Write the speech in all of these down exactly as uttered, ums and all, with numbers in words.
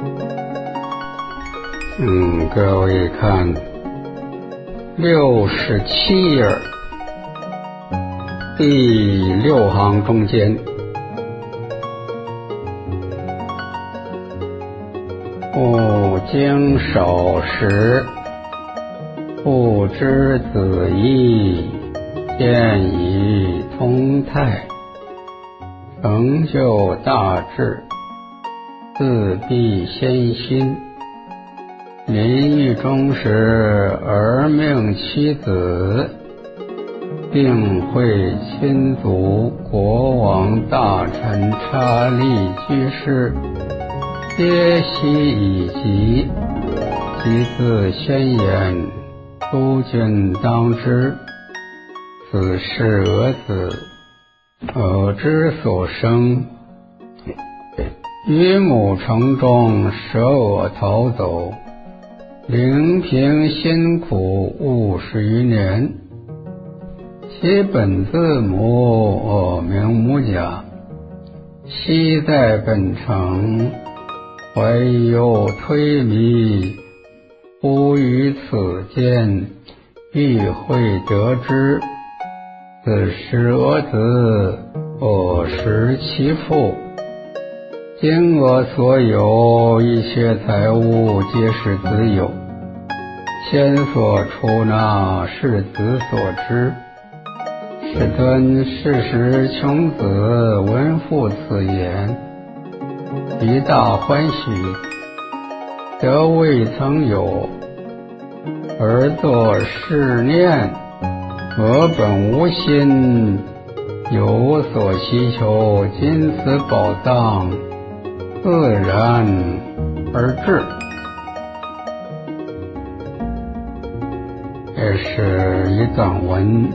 嗯，各位看六十七页第六行中间，不经手时，不知子意，见以通泰，成就大智，自必先心。临狱终时，儿命妻子，并会亲族、国王、大臣、刹利、居士，皆悉以及，即自宣言：诸君当知，此是俄子，俄之所生，于母城中舍我逃走，灵平辛苦五十余年，其本字母我名母甲，昔在本城，怀忧推迷，忽于此间，必会得知，此时俄子，我识其父。今我所有一切财物，皆是子有，先所出纳，是子所知。世尊是时穷子闻父此言，极大欢喜，得未曾有，而作是念：我本无心，有所希求，今此宝藏自然而至。这是一段文，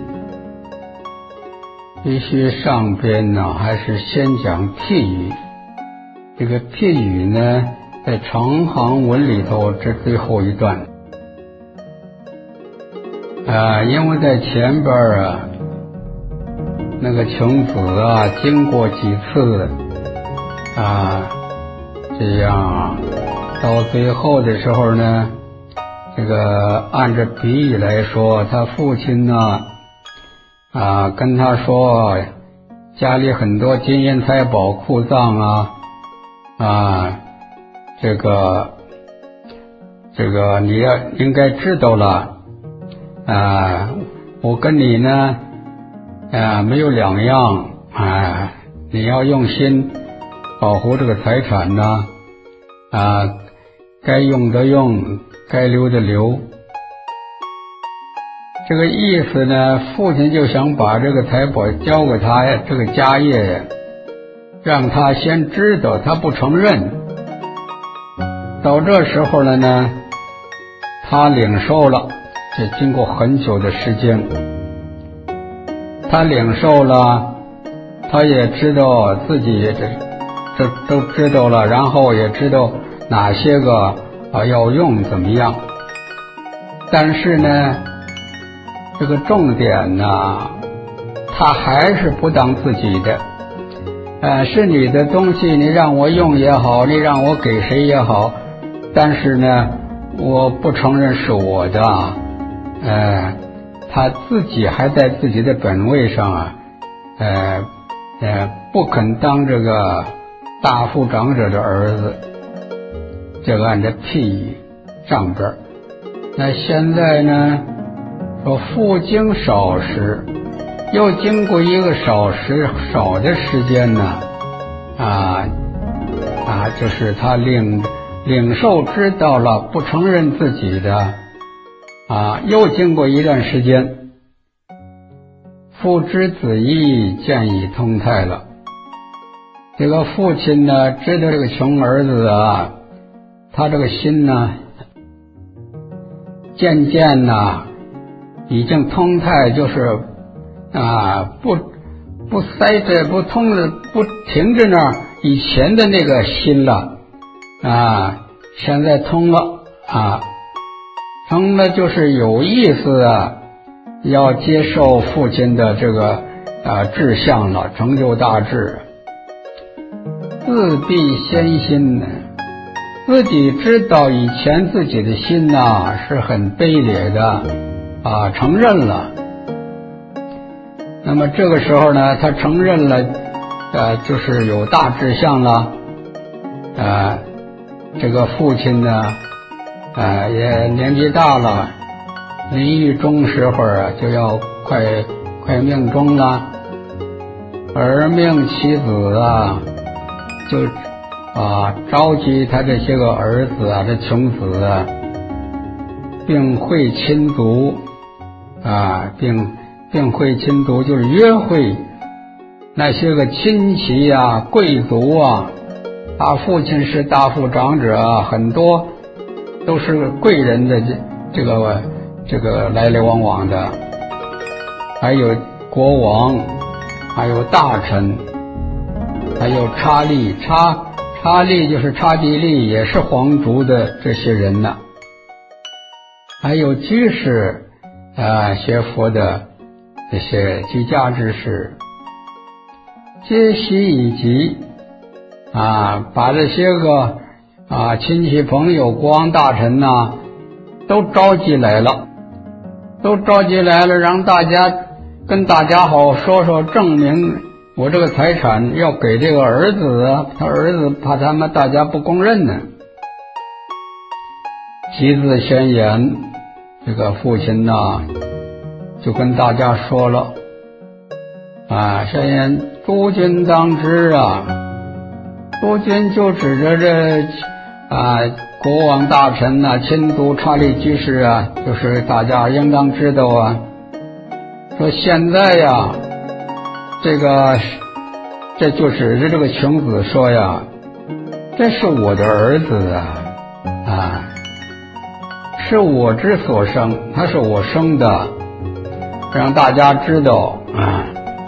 必须上边呢还是先讲譬语。这个譬语呢，在长行文里头这最后一段啊，因为在前边啊，那个穷子啊，经过几次啊，这样到最后的时候呢，这个按照比喻来说，他父亲呢啊跟他说，家里很多金银财宝库藏啊啊，这个这个你要应该知道了啊，我跟你呢啊没有两样啊，你要用心保护这个财产呢啊，该用的用，该留的留。这个意思呢，父亲就想把这个财宝交给他呀，这个家业让他先知道，他不承认。到这时候了呢，他领受了，这经过很久的时间，他领受了，他也知道自己这这都知道了，然后也知道哪些个啊要用怎么样。但是呢，这个重点呢，他还是不当自己的。呃，是你的东西，你让我用也好，你让我给谁也好，但是呢，我不承认是我的。呃，他自己还在自己的本位上啊，呃呃，不肯当这个大富长者的儿子。这个按照譬喻上边。那现在呢，说父经少时，又经过一个少时少的时间呢，啊啊，就是他领领受知道了，不承认自己的啊，又经过一段时间，父知子意，见以通泰了。这个父亲呢，知道这个穷儿子啊，他这个心呢，渐渐呢，已经通泰，就是啊，不不塞着，不通着，不停着那儿以前的那个心了啊，现在通了啊，通了就是有意思啊，要接受父亲的这个啊志向了，成就大志。自必先心呢， 自己知道以前自己的心呐、啊、是很卑劣的啊，承认了。那么这个时候呢，他承认了，呃，就是有大志向了，呃，这个父亲呢，呃，也年纪大了，临狱终时候啊，就要快快命终了，儿命妻子啊，就啊召集他这些个儿子啊，这穷子啊，并会亲族啊，并并会亲族就是约会那些个亲戚啊、贵族啊，他父亲是大富长者啊，很多都是贵人的这这个这个来来往往的，还有国王，还有大臣，还有查理，查查理就是刹帝利，也是皇族的这些人呢，还有居士啊，学佛的这些居家之士，皆悉以及啊，把这些个啊亲戚朋友、国王大臣呐、啊，都召集来了，都召集来了，让大家跟大家好说说，证明我这个财产要给这个儿子啊，他儿子怕他们大家不公认呢。集字宣言，这个父亲呐、啊，就跟大家说了啊，宣言诸君当知啊，诸君就指着这啊国王大臣呐、啊、亲族查理居士啊，就是大家应当知道啊，说现在呀，这个这就指着这个穷子说呀，这是我的儿子啊啊，是我之所生，他是我生的，让大家知道啊，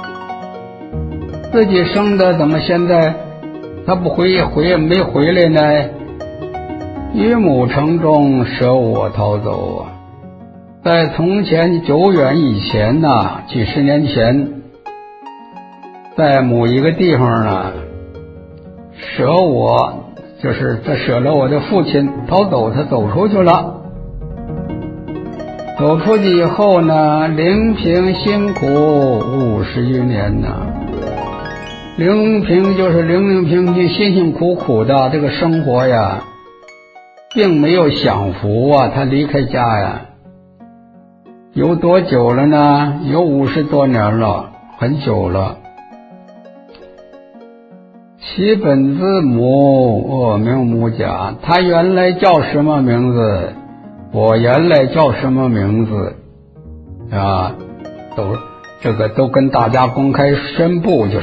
自己生的怎么现在他不回回没回来呢？于母城中舍我逃走啊！在从前久远以前呐、啊，几十年前，在某一个地方呢，舍我，就是他舍了我的父亲逃走，他走出去了。走出去以后呢，灵平辛苦五十余年呢。灵平就是零零平平辛辛苦苦的这个生活呀，并没有享福啊，他离开家呀，有多久了呢？有五十多年了，很久了。其本字母，我名母甲，他原来叫什么名字？我原来叫什么名字？啊，都这个都跟大家公开宣布，就是。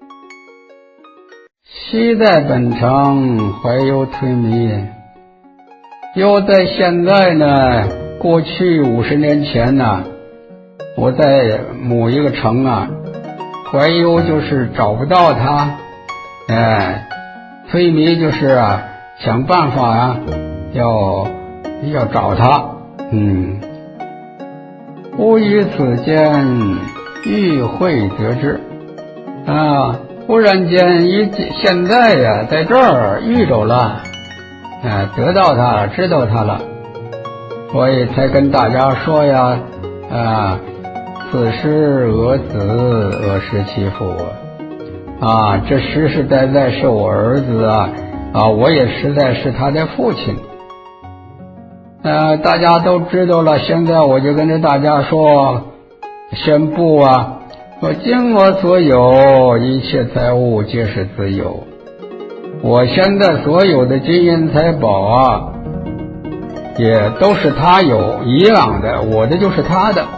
昔在本城怀有推迷，又在现在呢，过去五十年前呢，我在某一个城啊，怀忧就是找不到他，哎，推迷就是啊，想办法啊，要要找他，嗯，忽于此间遇会得知啊。忽然间一现在呀，在这儿遇着了，啊，得到他了，知道他了，所以才跟大家说呀，啊，此时俄子，俄是其父啊，这实实在在是我儿子啊，啊，我也实在是他的父亲。呃，大家都知道了，现在我就跟着大家说，宣布啊。我尽我所有，一切财物皆是自有。我现在所有的金银财宝啊，也都是他有一样的，我的就是他的。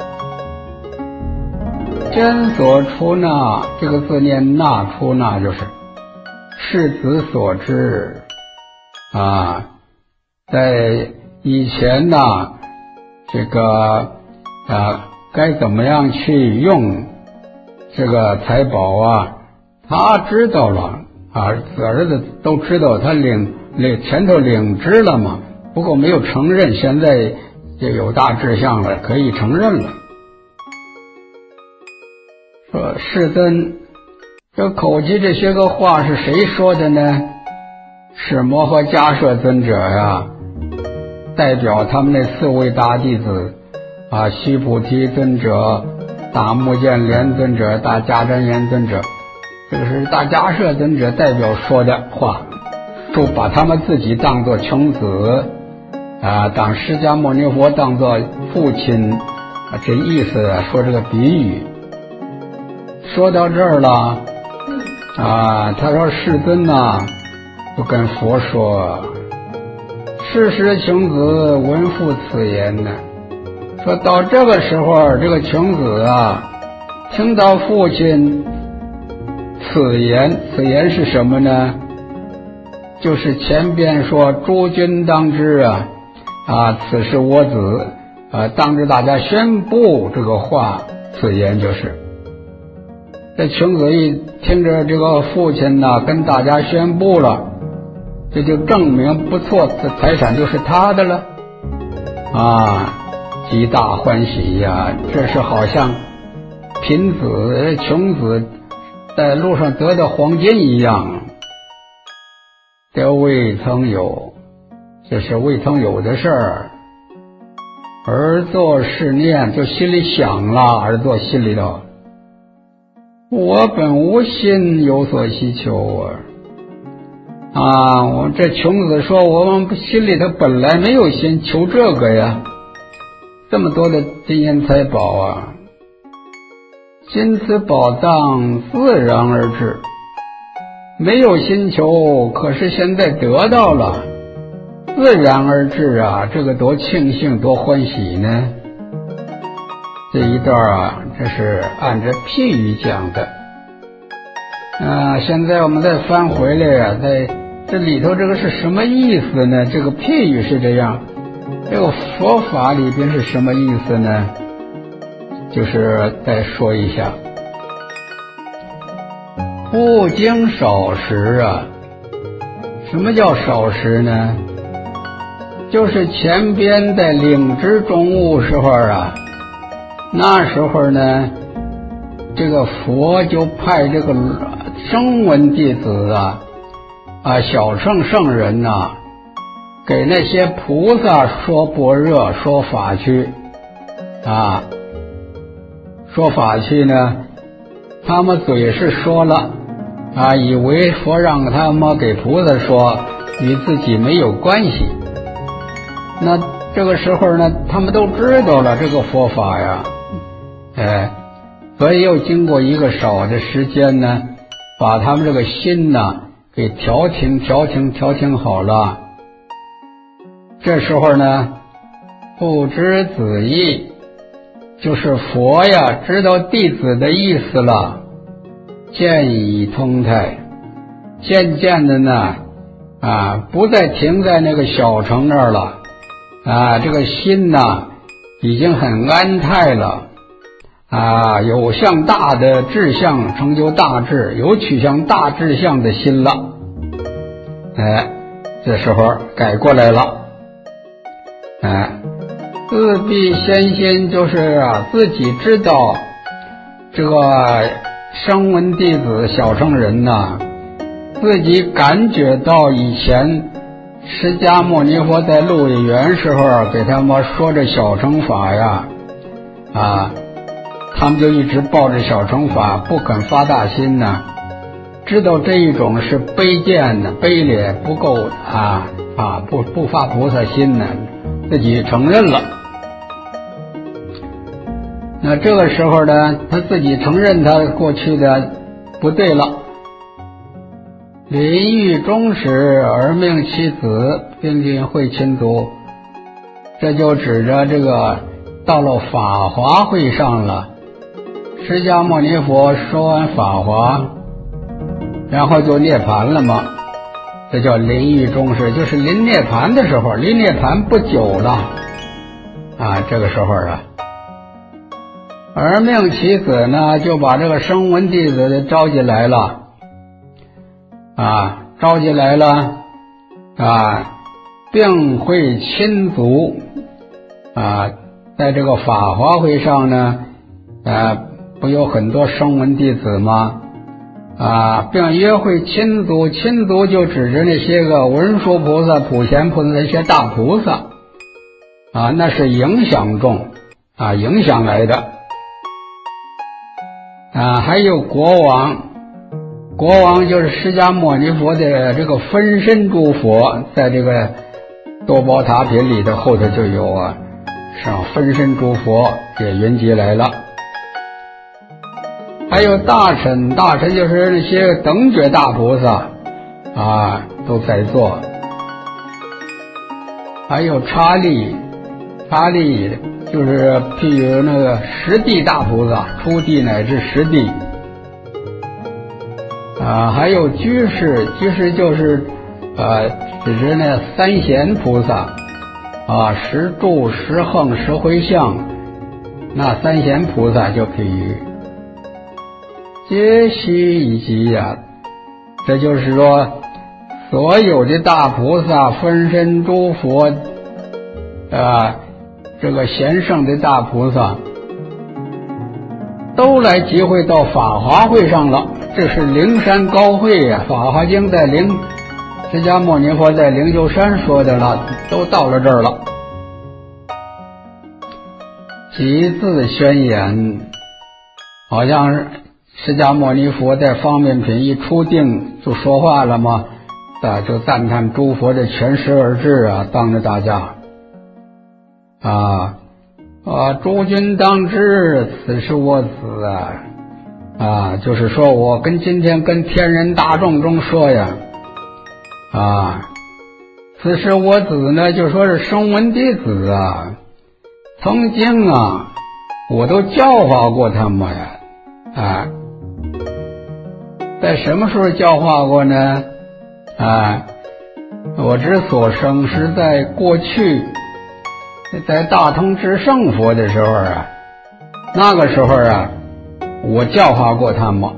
真所出纳，这个字念纳，出纳就是世子所知啊。在以前呢，这个啊，该怎么样去用这个财宝啊，他知道了啊，儿子都知道，他领领前头领知了嘛，不过没有承认，现在就有大志向了，可以承认了。说世尊，这口气这些个话是谁说的呢？ 是摩诃迦摄尊者呀，代表他们那四位大弟子啊，须菩提尊者、大目犍连尊者、大迦旃延尊者，这个是大迦摄尊者代表说的话，就把他们自己当作穷子啊，当释迦牟尼佛当作父亲啊，这意思啊，说这个比喻。说到这儿了啊，他说世尊呐，就跟佛说：“是时穷子闻复此言呢。”说到这个时候，这个穷子啊，听到父亲此言，此言是什么呢？就是前边说诸君当知啊，啊，此是我子啊，当着大家宣布这个话，此言就是。这穷子一听着这个父亲呢跟大家宣布了，这就证明不错，这财产就是他的了啊，极大欢喜呀！这是好像贫子穷子在路上得到黄金一样，这未曾有，这是未曾有的事儿。而作是念，就心里想了，而作心里头，我本无心有所希求啊！啊，我这穷子说，我们心里头本来没有心求这个呀，这么多的金银财宝啊，今此宝藏自然而至，没有心求，可是现在得到了，自然而至啊，这个多庆幸多欢喜呢。这一段啊，这是按着譬喻讲的啊。现在我们再翻回来啊，在这里头这个是什么意思呢？这个譬喻是这样，这个佛法里边是什么意思呢？就是再说一下，不经少时啊，什么叫少时呢？就是前边在领知中悟时候啊，那时候呢，这个佛就派这个声闻弟子啊啊小乘圣人呐、啊，给那些菩萨说般若说法去啊，说法去呢，他们嘴是说了啊，以为佛让他们给菩萨说，与自己没有关系。那这个时候呢，他们都知道了这个佛法呀，哎，所以又经过一个少的时间呢，把他们这个心呢给调停调停调停好了。这时候呢，不知子意，就是佛呀知道弟子的意思了，渐已通泰，渐渐的呢啊，不再停在那个小城那儿了啊，这个心呢已经很安泰了啊，有向大的志向，成就大志，有取向大志向的心了。哎，这时候改过来了，哎，自必先心，就是啊，自己知道这个声闻弟子小乘人呐，自己感觉到以前释迦牟尼佛在鹿野园时候给他们说这小乘法呀，啊，他们就一直抱着小乘法不肯发大心呢，知道这一种是卑贱的卑劣，不够啊啊不不发菩萨心呢，自己承认了。那这个时候呢，他自己承认他过去的不对了。临欲终时而命其子并进会亲族，这就指着这个到了法华会上了，释迦牟尼佛说完法华，然后就涅槃了嘛，这叫临欲终时，就是临涅槃的时候，离涅槃不久了啊，这个时候啊，而命其子呢，就把这个声闻弟子召集来了啊，召集来了啊，并会亲族啊，在这个法华会上呢，啊，不有很多声闻弟子吗？ 啊，并约会亲族，亲族就指着那些个文殊菩萨、普贤菩萨那些大菩萨啊，那是影响众啊，影响来的啊。还有国王，国王就是释迦牟尼佛的这个分身诸佛，在这个多宝塔品里的后头就有啊，上分身诸佛也云集来了。还有大臣，大臣就是那些等觉大菩萨啊，都在座。还有刹利，刹利就是譬如那个十地大菩萨，初地乃至十地啊。还有居士，居士就是呃指指那三贤菩萨啊，十住、十横、十回向，那三贤菩萨就譬如皆悉以及呀，这就是说，所有的大菩萨、分身诸佛，啊，这个贤圣的大菩萨，都来集会到法华会上了。这是灵山高会呀，《法华经》在灵，释迦牟尼佛在灵鹫山说的了，都到了这儿了。集字宣言，好像是释迦牟尼佛在方便品一出定就说话了吗？啊，就赞叹诸佛的全十二智啊，当着大家啊啊，诸君当知，此是我子啊啊，就是说我跟今天跟天人大众中说呀啊，此是我子呢，就说是声闻弟子啊，曾经啊，我都教化过他们呀啊。在什么时候教化过呢？啊，我之所生是在过去，在大通智胜佛的时候啊，那个时候啊，我教化过他们，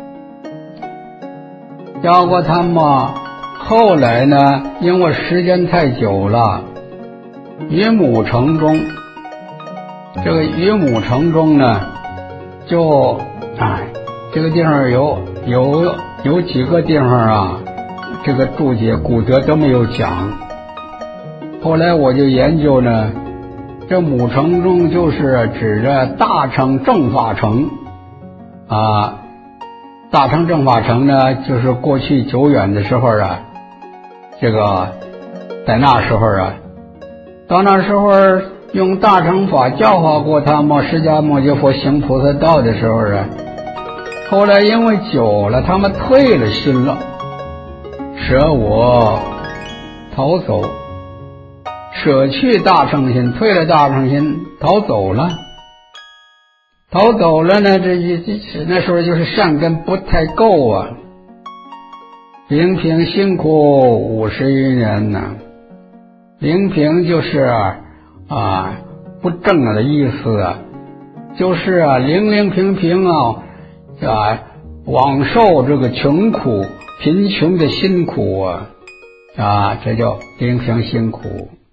教过他们。后来呢，因为时间太久了，于母城中，这个于母城中呢，就哎，这个地方有。有有几个地方啊，这个注解古德都没有讲。后来我就研究呢，这母城中就是指着大乘正法城啊，大乘正法城呢，就是过去久远的时候啊，这个在那时候啊，到那时候用大乘法教化过他们释迦牟尼佛行菩萨道的时候啊。后来因为久了，他们退了心了，舍我逃走，舍去大乘心，退了大乘心，逃走了。逃走了呢，这这那时候就是善根不太够啊。灵平辛苦五十余年呢，灵平就是啊不正的意思啊，就是啊灵灵平平啊。啊，枉受这个穷苦、贫穷的辛苦啊，啊，这叫灵平辛苦，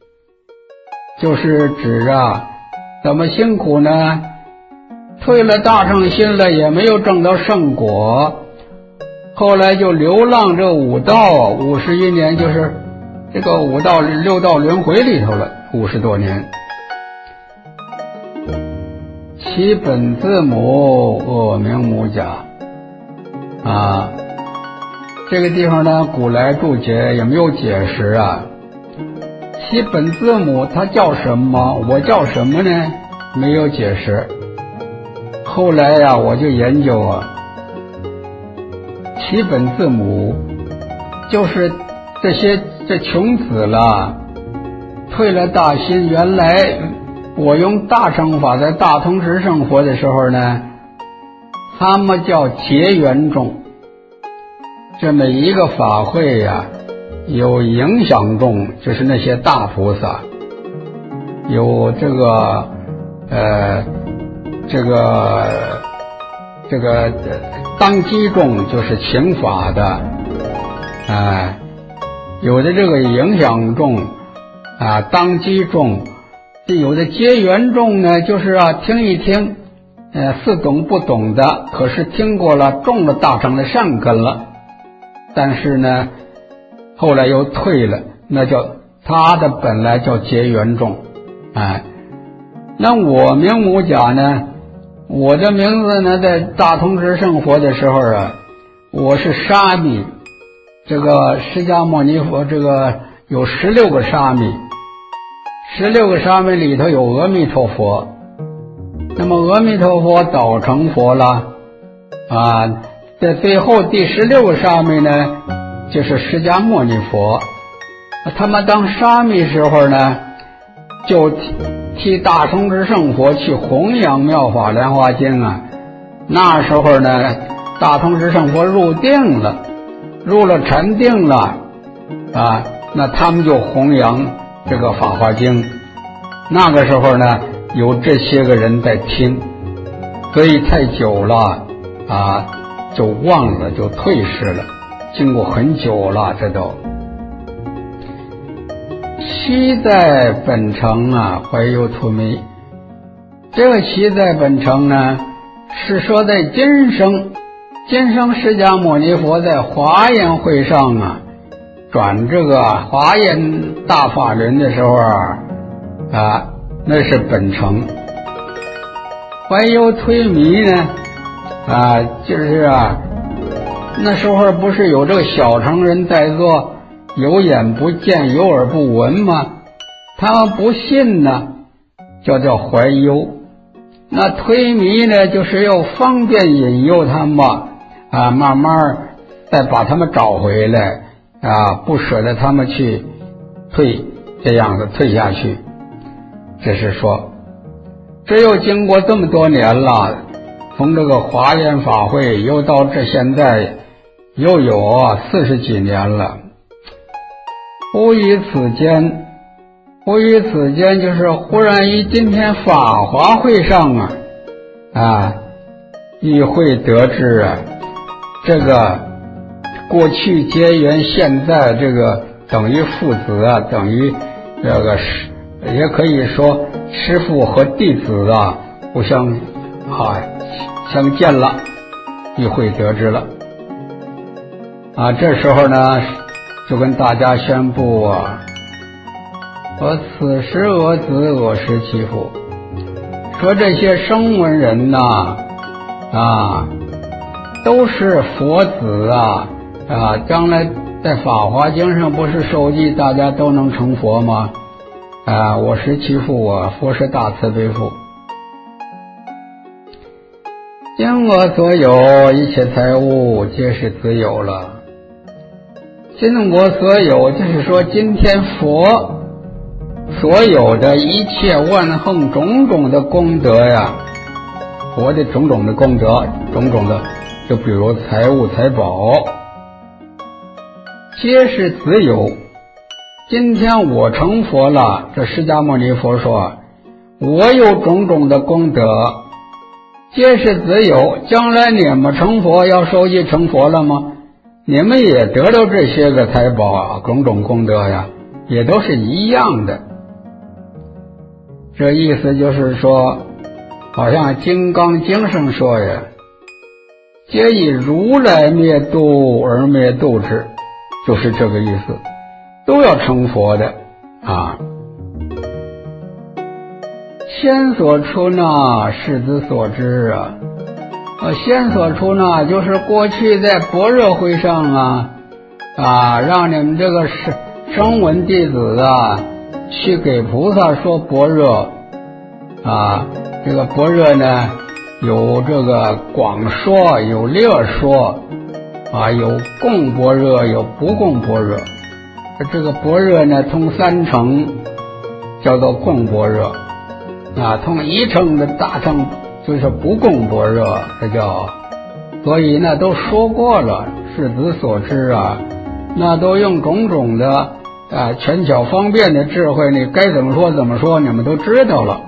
就是指啊，怎么辛苦呢？退了大乘心了，也没有证到圣果，后来就流浪这五道，五十一年，就是这个五道六道轮回里头了，五十多年。其本字母恶名母甲啊，这个地方呢，古来注解也没有解释啊。其本字母它叫什么？我叫什么呢？没有解释。后来呀、啊，我就研究啊，其本字母就是这些这穷子了，退了大心，原来。我用大乘法在大通智胜佛的时候呢，他们叫结缘众。这每一个法会呀、啊，有影响众，就是那些大菩萨，有这个呃这个这个当机众，就是请法的，啊、呃，有的这个影响众啊，当机众。这有的结缘众呢，就是啊，听一听， 呃，似懂不懂的，可是听过了，中了大乘的善根了，但是呢，后来又退了，那叫他的本来叫结缘众，哎，那我名母甲呢，我的名字呢，在大通智胜佛的时候啊，我是沙弥，这个释迦牟尼佛这个有十六个沙弥，十六个沙弥里头有阿弥陀佛。那么阿弥陀佛早成佛了啊，在最后第十六个沙弥呢，就是释迦牟尼佛。他们当沙弥时候呢，就替替大通智胜佛去弘扬妙法莲华经啊。那时候呢，大通智胜佛入定了，入了禅定了啊，那他们就弘扬这个法华经。那个时候呢，有这些个人在听，所以太久了啊，就忘了，就退失了。经过很久了，这都悉在本城啊，怀忧图迷。这个悉在本城呢，是说在今生，今生释迦牟尼佛在华严会上啊，转这个华严大法轮的时候啊，啊那是本城。怀忧推迷呢啊，就是啊，那时候不是有这个小乘人在做，有眼不见，有耳不闻吗？他们不信呢，就叫怀忧。那推迷呢，就是要方便引诱他们啊，慢慢再把他们找回来啊，不舍得他们去退，这样子退下去。这是说，这又经过这么多年了，从这个华严法会又到这现在又有啊四十几年了。忽于此间，忽于此间就是忽然于今天法华会上啊啊，亦会得知啊，这个过去结缘，现在这个等于父子啊，等于这个师，也可以说师父和弟子啊互相啊相见了，亦会得知了啊。这时候呢，就跟大家宣布啊，我此时我子我师其父，说这些声闻人呐啊，都是佛子啊啊，将来在法华经上不是受记大家都能成佛吗？啊，我师其父啊，佛是大慈悲父。今我所有一切财物皆是子有了。今我所有就是说今天佛所有的一切万恒种种的功德呀，佛的种种的功德，种种的，就比如财物财宝，皆是子有。今天我成佛了，这释迦牟尼佛说，我有种种的功德，皆是子有。将来你们成佛，要受记成佛了吗？你们也得到这些个财宝啊，种种功德呀，也都是一样的。这意思就是说，好像《金刚经》上说呀，皆以如来灭度而灭度之，就是这个意思，都要成佛的啊。先所出那，世子所知啊。呃，先所出那，就是过去在般若会上啊啊，让你们这个声声闻弟子啊，去给菩萨说般若啊。这个般若呢，有这个广说，有略说啊，有共般若，有不共般若。这个般若呢，通三乘，叫做共般若啊，通一乘的大乘就是不共般若，这叫，所以呢都说过了，世子所知啊，那都用种种的啊权巧方便的智慧，你该怎么说怎么说，你们都知道了。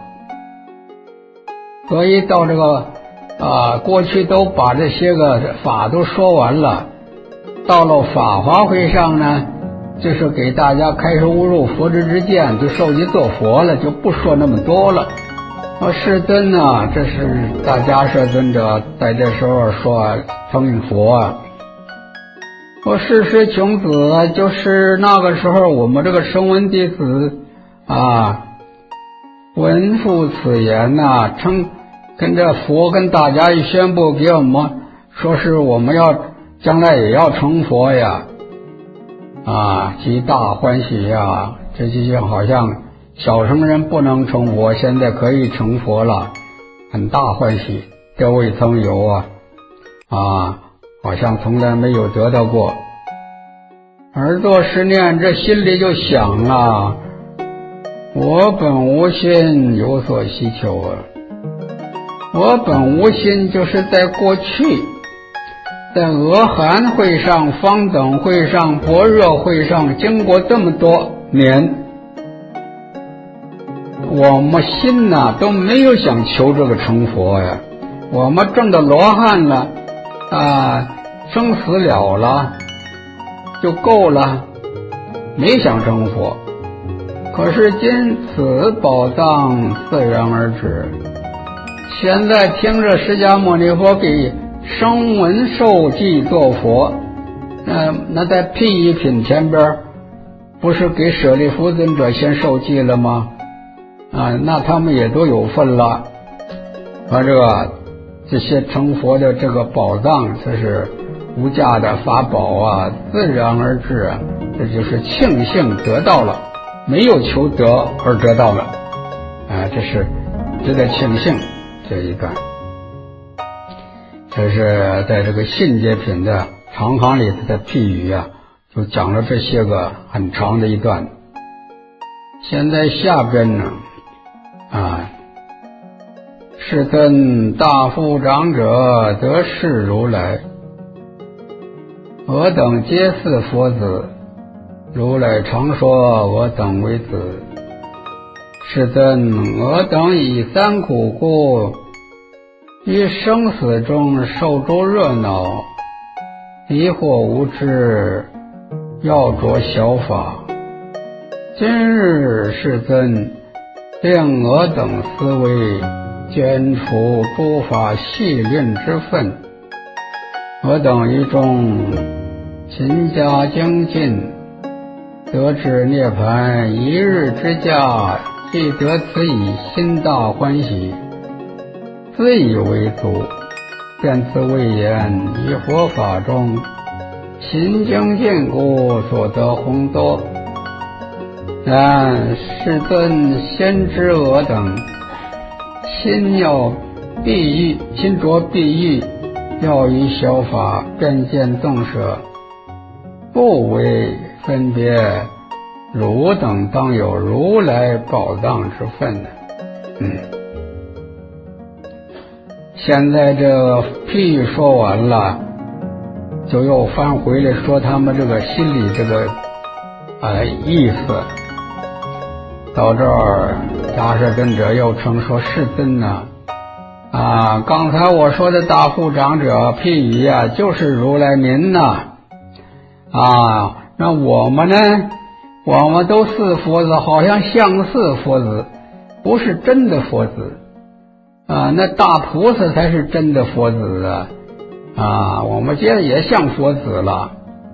所以到这个啊，过去都把这些个法都说完了，到了法华会上呢，就是给大家开示悟入佛之之见，就受记做佛了，就不说那么多了我世尊啊，这是大迦摄尊者在这时候说成佛啊。我世师穷子啊，就是那个时候我们这个声闻弟子啊，闻复此言呐、啊，称跟着佛跟大家一宣布给我们说是我们要将来也要成佛呀，啊，极大欢喜呀！这就像好像小乘人不能成佛，现在可以成佛了，很大欢喜，这未曾有啊，啊，好像从来没有得到过。耳朵十念，这心里就想了，我本无心有所希求啊！我本无心就是在过去，在阿含会上、方等会上、般若会上，经过这么多年，我们心呐、啊、都没有想求这个成佛呀。我们证到罗汉了啊，生死了了就够了，没想成佛。可是今此宝藏自然而至，现在听着释迦牟尼佛给声闻受记做佛，那那在譬喻品前边不是给舍利弗尊者先受记了吗？啊，那他们也都有份了。啊，这个这些成佛的这个宝藏，这是无价的法宝啊，自然而至啊，这就是庆幸得到了，没有求得而得到了，啊，这是值得庆幸这一段。这是在这个信解品的长行里头的譬喻啊，就讲了这些个很长的一段。现在下边呢，啊，世尊大富长者得是如来，我等皆是佛子，如来常说我等为子。世尊，我等以三苦故，于生死中受诸热闹，疑惑无知，要着小法。今日世尊令我等思维，捐除诸法细论之分，我等于中勤加精进，得至涅槃一日之价，既得此以心大欢喜，自以为足。见此谓言，以佛法中勤精进故所得宏多。然世尊先知我等心要必欲，心着必欲，要以小法便见众舍，不为分别，汝等当有如来宝藏之分的。嗯，现在这个譬喻说完了，就又翻回来说他们这个心里这个呃意思。到这儿，迦摄尊者又称说世尊呢，啊，刚才我说的大富长者譬喻啊，就是如来民呐，啊，那我们呢，我们都是佛子，好像像是佛子，不是真的佛子啊，那大菩萨才是真的佛子啊，啊，我们现在也像佛子了。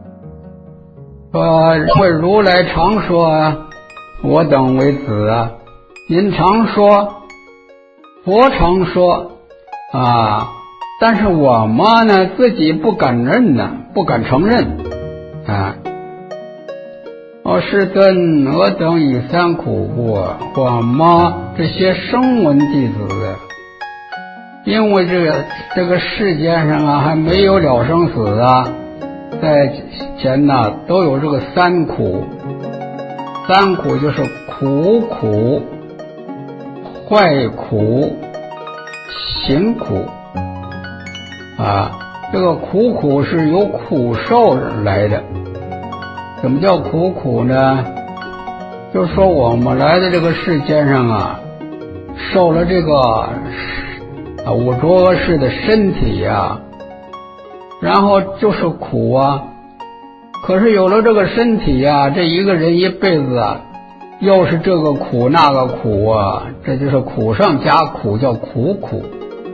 说会如来常说啊，我等为子啊，您常说，佛常说啊，但是我们呢自己不敢认呢，不敢承认啊。我世尊，我等以三苦故，我们这些声闻弟子，因为这个这个世间上啊还没有了生死啊，在前呢都有这个三苦。三苦就是苦苦、坏苦、行苦啊。这个苦苦是由苦受来的。怎么叫苦苦呢？就是说我们来的这个世间上啊，受了这个啊五浊恶世的身体啊，然后就是苦啊。可是有了这个身体啊，这一个人一辈子啊， 又是这个苦那个苦啊，这就是苦上加苦，叫苦苦。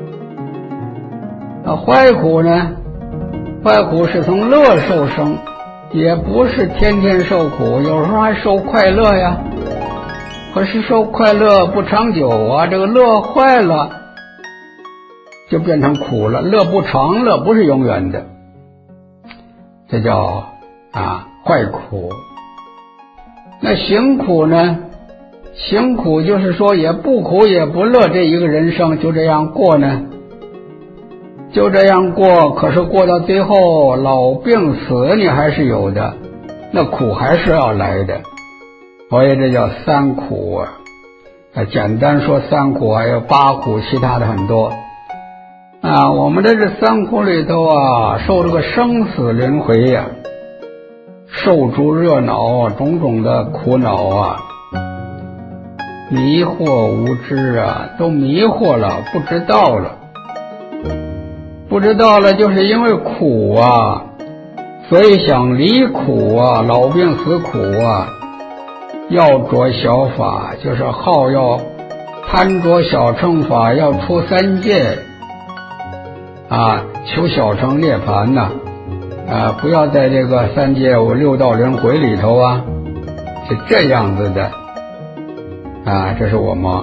那坏苦呢？坏苦是从乐受生，也不是天天受苦，有时候还受快乐呀。可是受快乐不长久啊，这个乐坏了就变成苦了，乐不长了，不是永远的，这叫啊坏苦。那行苦呢？行苦就是说也不苦也不乐，这一个人生就这样过呢，就这样过，可是过到最后老病死你还是有的，那苦还是要来的，所以这叫三苦啊。简单说三苦，还有八苦，其他的很多啊。我们在这三苦里头啊，受这个生死轮回呀、啊，受诸热闹，种种的苦恼啊，迷惑无知啊，都迷惑了，不知道了，不知道了，就是因为苦啊，所以想离苦啊，老病死苦啊，要着小法，就是好要贪着小乘法，要出三界啊，求小乘涅槃呐、啊，啊，不要在这个三界六道轮回里头啊，是这样子的啊，这是我们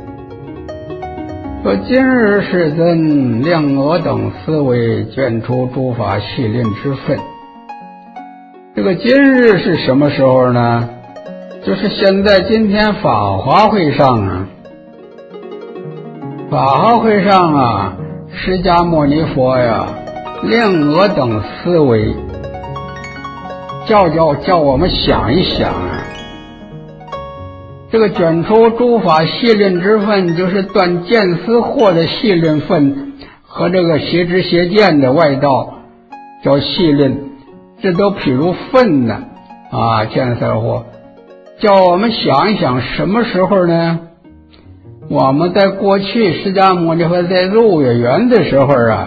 说今日世尊令我等思维卷出诸法系令之分。这个今日是什么时候呢？就是现在今天法华会上啊，法华会上啊，释迦牟尼佛呀，令我等思维，叫叫叫我们想一想啊，这个卷出诸法系论之分，就是断见思惑的系论分和这个邪知邪见的外道叫系论，这都譬如分呢啊，见思惑，叫我们想一想什么时候呢？我们在过去释迦牟尼佛在入月园的时候啊，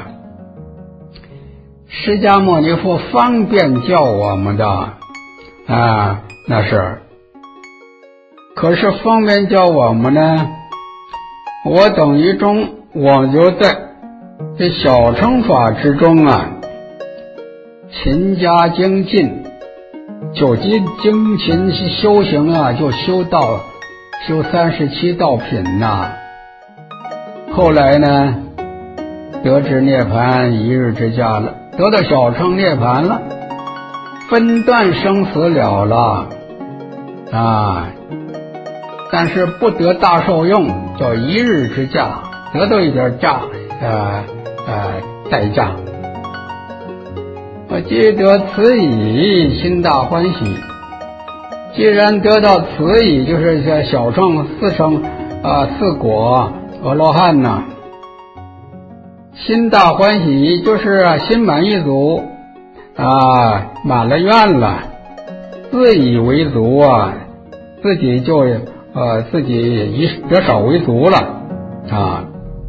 释迦牟尼佛方便教我们的啊，那是可是方便教我们呢，我等于中我就在这小乘法之中啊，勤加精进，就精精勤修行啊，就修到修三十七道品呐、啊。后来呢，得至涅槃一日之家了，得到小乘涅槃了，分断生死了了啊。但是不得大受用，叫一日之价，得到一点价，呃呃代价。我既得此已，心大欢喜。既然得到此已，就是像小乘、四乘啊、四果、阿罗汉呐、啊，心大欢喜，就是啊心满意足啊，满了愿了，自以为足啊，自己就。呃，自己以得少为足了啊！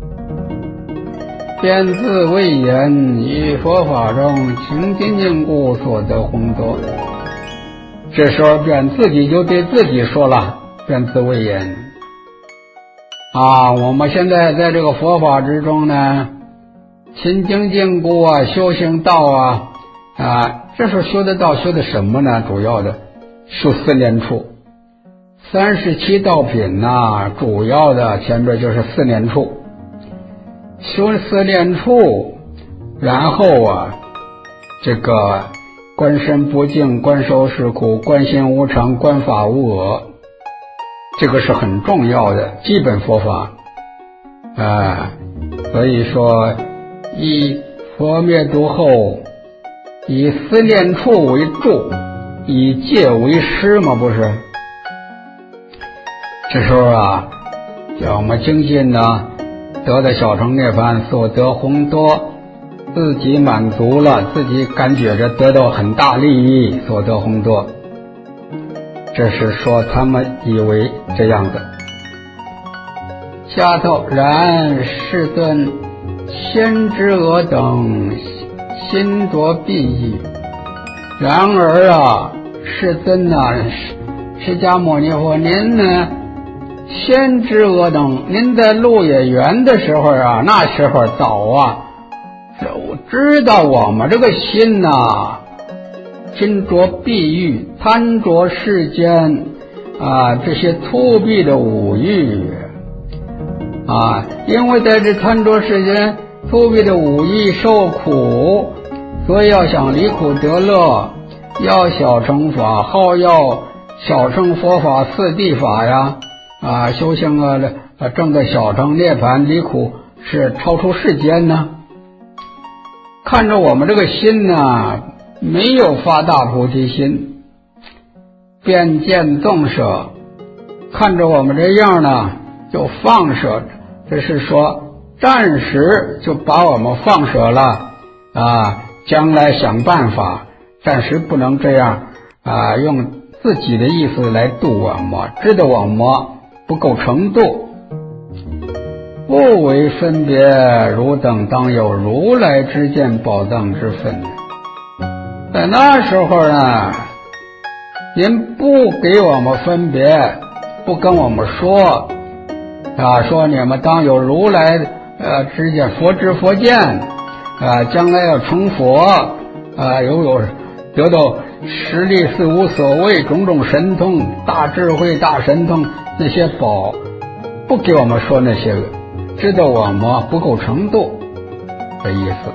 便自谓言，于佛法中情精进故，所得宏多。这时候便自己就对自己说了，便自谓言啊！我们现在在这个佛法之中呢，勤精进故啊，修行道啊啊，这时候修的道修的什么呢？主要的修四念处。三十七道品呐、啊，主要的前边就是四念处，修四念处，然后啊，这个观身不净，观受是苦，观心无常，观法无我，这个是很重要的基本佛法啊。所以说，以佛灭度后，以四念处为助，以戒为师嘛，不是？这时候啊，叫我们精进呢，得到小乘涅槃，所得宏多，自己满足了，自己感觉着得到很大利益，所得宏多。这是说他们以为这样的。下头然世尊先知我等心着必异，然而啊，世尊啊， 释迦牟尼佛，您呢先知我等，您在鹿野园的时候啊，那时候早啊，知道我们这个心呐、啊，心着碧玉，贪着世间啊这些突避的五欲啊，因为在这贪着世间突避的五欲受苦，所以要想离苦得乐，要小乘法，好要小乘佛法四谛法呀，啊，修行啊，证的小乘涅槃离苦是超出世间呢。看着我们这个心呢，没有发大菩提心，便见纵舍，看着我们这样呢，就放舍，这是说暂时就把我们放舍了啊，将来想办法，暂时不能这样啊，用自己的意思来度我们，知道我们不够程度，不为分别，汝等当有如来之见宝藏之分。在那时候呢，您不给我们分别，不跟我们说啊，说你们当有如来呃之见，佛知佛见啊，将来要成佛啊，有有得到实力四无所谓种种神通，大智慧大神通，那些宝不给我们说那些个，知道我们不够程度的意思。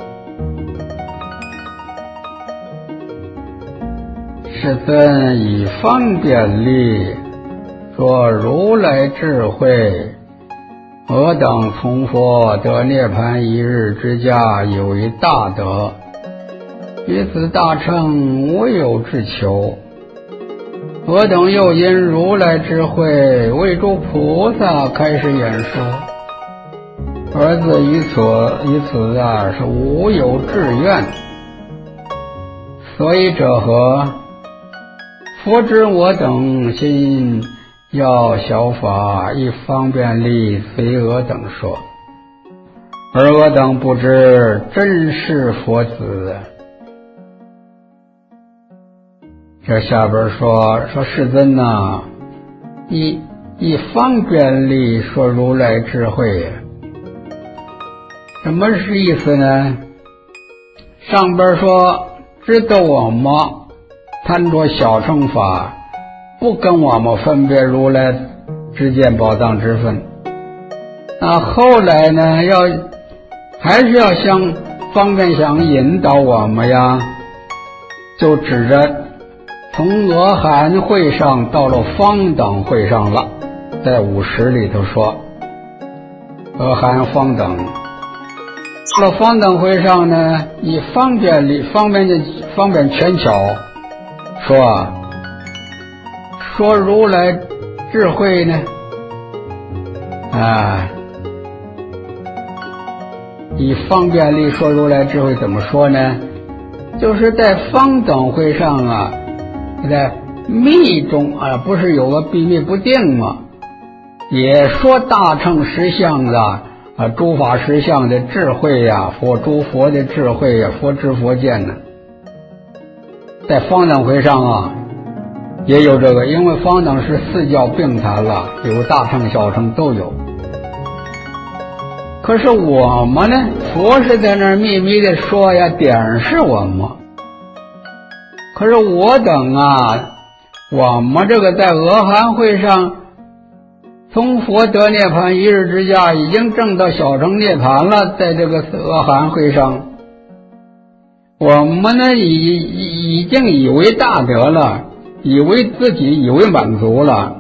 世尊以方便力说如来智慧，我等从佛得涅槃一日之家，有一大德，于此大乘无有志求。我等又因如来智慧，为诸菩萨开始演说，儿子于此于此啊是无有志愿。所以者何？佛知我等心要小法，一方便力随我等说，而我等不知真是佛子。这下边说说世尊呐、啊，以以方便力说如来智慧，什么是意思呢？上边说知道我们贪着小乘法，不跟我们分别如来之见宝藏之分。那后来呢，要还是要想方便想引导我们呀，就指着从阿含会上到了方等会上了，在五十里头说阿含方等，到了方等会上呢，以方便力方便的方便权巧说说如来智慧呢啊，以方便力说如来智慧怎么说呢？就是在方等会上啊，在密中啊，不是有个秘密不定吗？也说大乘实相的啊，诸法实相的智慧呀、啊，佛诸佛的智慧呀、啊，佛知佛见呢。在方等会上啊，也有这个，因为方等是四教并谈了，有大乘小乘都有。可是我们呢，佛是在那儿秘密的说呀，点是我们。可是我等啊，我们这个在阿含会上，从佛得涅槃一日之家，已经证到小乘涅槃了，在这个阿含会上，我们呢已已经以为大德了，以为自己以为满足了，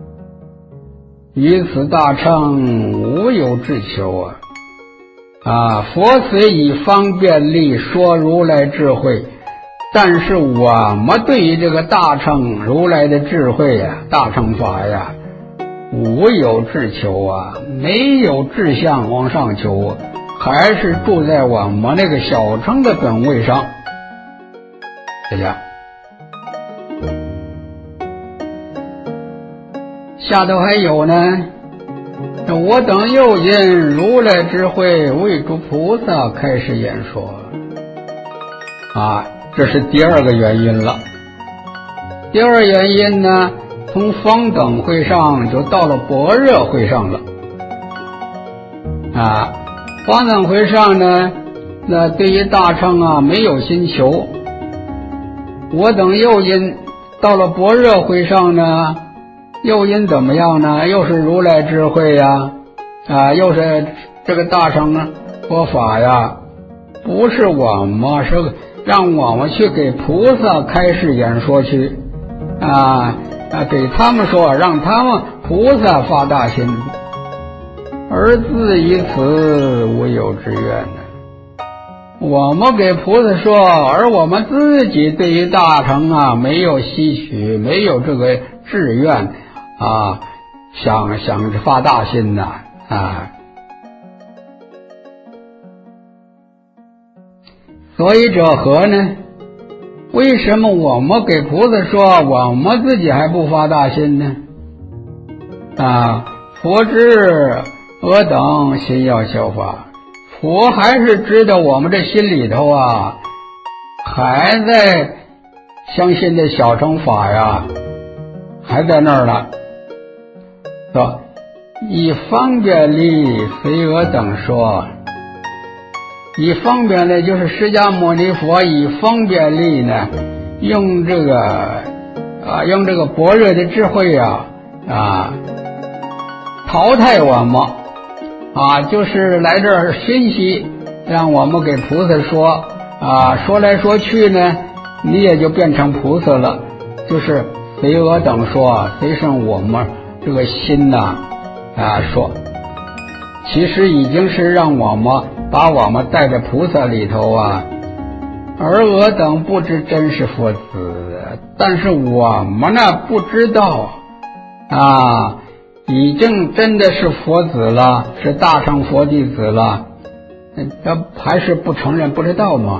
于此大乘无有志求啊！啊，佛虽以方便力说如来智慧，但是我们对于这个大乘如来的智慧呀、大乘法呀，无有志求啊，没有志向往上求，还是住在我们那个小乘的本位上。大家下头还有呢，我等又因如来智慧为诸菩萨开始演说啊，这是第二个原因了。第二原因呢， 从方等会上就到了般若会上了。啊，方等会上呢，那对于大乘啊没有心求。我等又因到了般若会上呢，又因怎么样呢？又是如来智慧呀，啊，又是这个大乘佛法呀，不是我们，是让我们去给菩萨开示演说去，啊啊，给他们说，让他们菩萨发大心，而自于此无有之愿呢。我们给菩萨说，而我们自己对于大乘啊没有吸取，没有这个志愿啊，想想发大心呐 啊, 啊。所以者何呢？为什么我们给菩萨说，我们自己还不发大心呢？啊，佛知我等心要效法，佛还是知道我们这心里头啊，还在相信的小乘法呀，还在那儿了。说以方便力随我等说，以方便力就是释迦牟尼佛以方便力呢，用这个啊，用这个般若的智慧啊啊，淘汰我们啊，就是来这儿学习，让我们给菩萨说啊，说来说去呢，你也就变成菩萨了，就是随我等说，随上我们这个心呐 啊, 啊说，其实已经是让我们把我们带在菩萨里头啊，而我等不知真是佛子，但是我们呢不知道啊，已经真的是佛子了，是大乘佛弟子了，这还是不承认，不知道吗？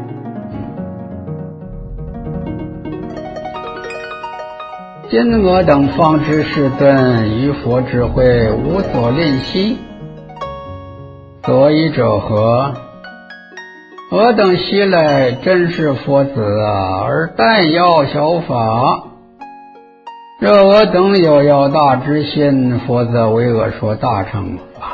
今我等方知世尊于佛智慧无所吝惜，所以者何？我等昔来真是佛子啊，而但要小法。若我等有要大之心，佛则为我说大乘法。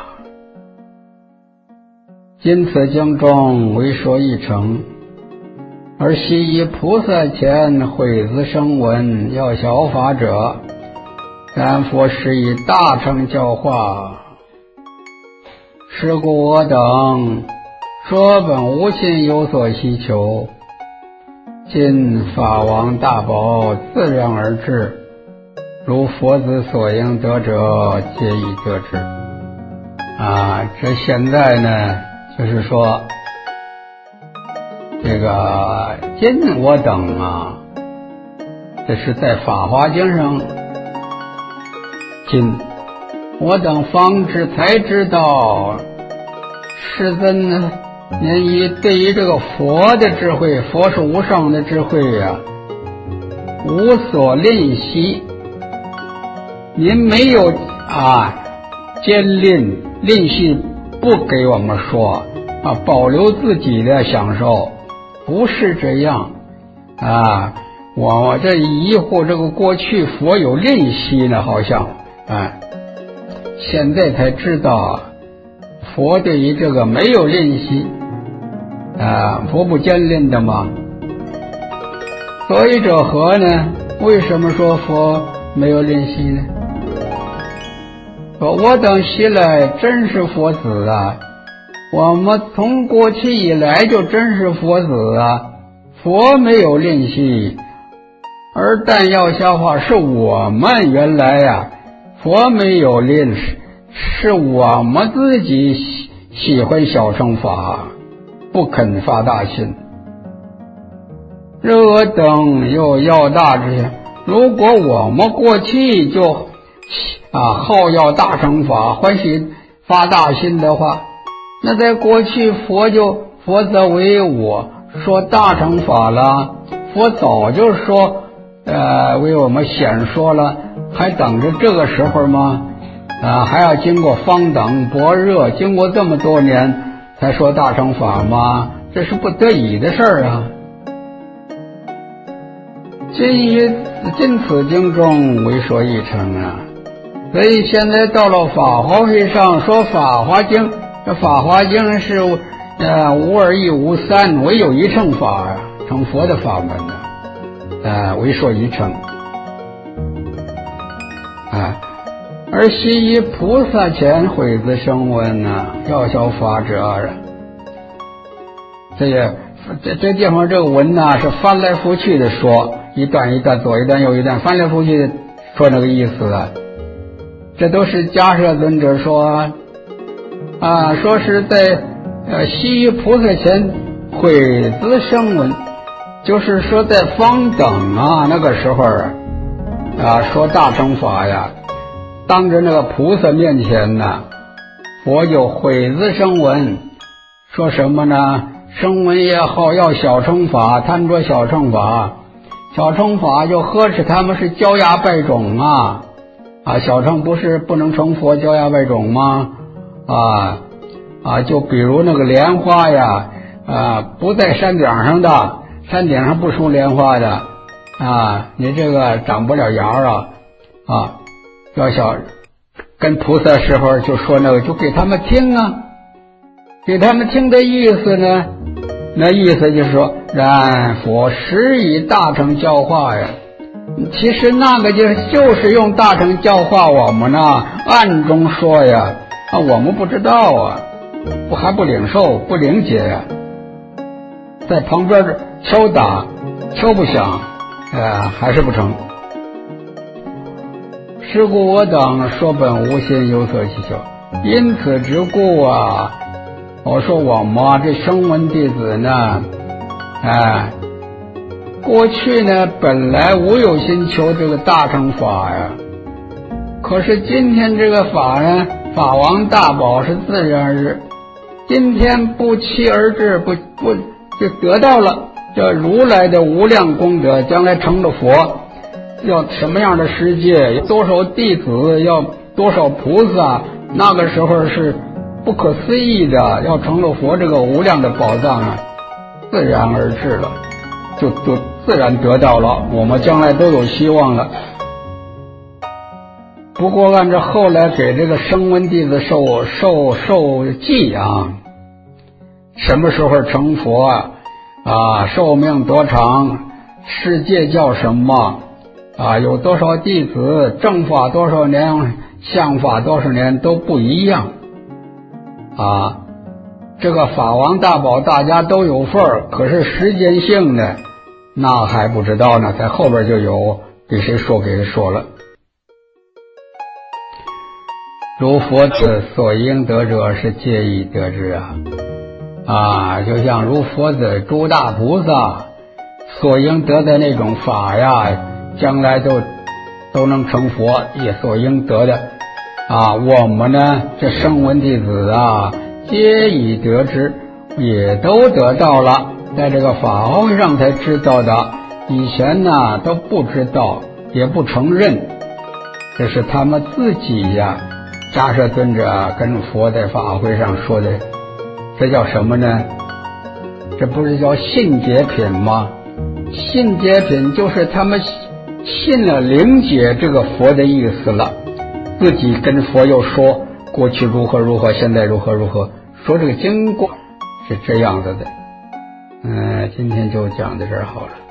今此经中为说一乘，而昔于菩萨前惠子声闻要小法者，然佛是以大乘教化。是故我等说本无心有所希求，今法王大宝自然而至，如佛子所应得者，皆已得之。啊，这现在呢，就是说，这个今我等啊，这是在《法华经》上，今我等方知才知道，世尊呢，您以对于这个佛的智慧，佛是无上的智慧呀、啊，无所吝惜。您没有啊坚吝吝惜，不给我们说啊，保留自己的享受，不是这样啊。我这疑惑，这个过去佛有吝惜呢，好像啊，现在才知道佛对于这个没有吝惜啊，佛不坚吝的嘛。所以者何呢？为什么说佛没有吝惜呢？我等昔来真是佛子啊，我们从过去以来就真是佛子啊，佛没有吝惜，而但要消化是我们原来呀、啊，佛没有吝惜，是我们自己喜喜欢小乘法，不肯发大心。若等又要大之心，如果我们过去就啊，好要大乘法，欢喜发大心的话，那在过去佛就佛则为我说大乘法了，佛早就说呃为我们显说了，还等着这个时候吗？啊，还要经过方等般若，经过这么多年才说大乘法吗？这是不得已的事儿啊。 今于今此经中为说一成啊。所以现在到了法华会上说法华经，这法华经是呃无二亦无三，唯有一乘法，成佛的法门呢，呃为说一乘啊。而昔于菩萨前惠子声闻呢，要效法者。这个这这地方这个文呢是翻来覆去的说，一段一段左一段右一段，翻来覆去的说那个意思啊。这都是迦摄尊者说啊，说是在呃昔于菩萨前惠子声闻，就是说在方等啊那个时候啊说大乘法呀，当着那个菩萨面前呢，佛就惠子声闻，说什么呢？声闻也好，要小乘法，贪着小乘法，小乘法就呵斥他们是焦芽败种啊。啊，小乘不是不能成佛，焦芽败种吗？啊啊，就比如那个莲花呀，啊，不在山顶上的，山顶上不出莲花的，啊，你这个长不了芽啊，啊，要小跟菩萨时候就说那个，就给他们听啊，给他们听的意思呢，那意思就是说，然佛实以大乘教化呀。其实那个就就是用大乘教化我们呢，暗中说呀，啊，我们不知道啊，不还不领受不理解呀，在旁边敲打敲不响，呃，还是不成。是故我等说本无心，有所祈求。因此之故啊，我说我们啊这声闻弟子呢，哎。过去呢本来无有心求这个大乘法呀，可是今天这个法呢，法王大宝是自然而至，今天不期而至，不不就得到了这如来的无量功德，将来成了佛，要什么样的世界，有多少弟子，要多少菩萨，那个时候是不可思议的，要成了佛，这个无量的宝藏啊，自然而至了，就就自然得到了，我们将来都有希望了。不过按照后来给这个声闻弟子受受受记啊，什么时候成佛啊？啊，寿命多长？世界叫什么？啊，有多少弟子？正法多少年？相法多少年？都不一样啊。这个法王大宝大家都有份儿，可是时间性的那还不知道呢，在后边就有，给谁说给谁说了。如佛子所应得者是皆已得之啊，啊，就像如佛子诸大菩萨所应得的那种法呀，将来都都能成佛，也所应得的啊。我们呢，这声闻弟子啊，皆已得之，也都得到了。在这个法会上才知道的，以前呢都不知道，也不承认，这是他们自己呀。迦摄尊者跟佛在法会上说的，这叫什么呢？这不是叫信解品吗？信解品就是他们信了灵解这个佛的意思了，自己跟佛又说过去如何如何，现在如何如何，说这个经过是这样子的。嗯，今天就讲到这儿好了。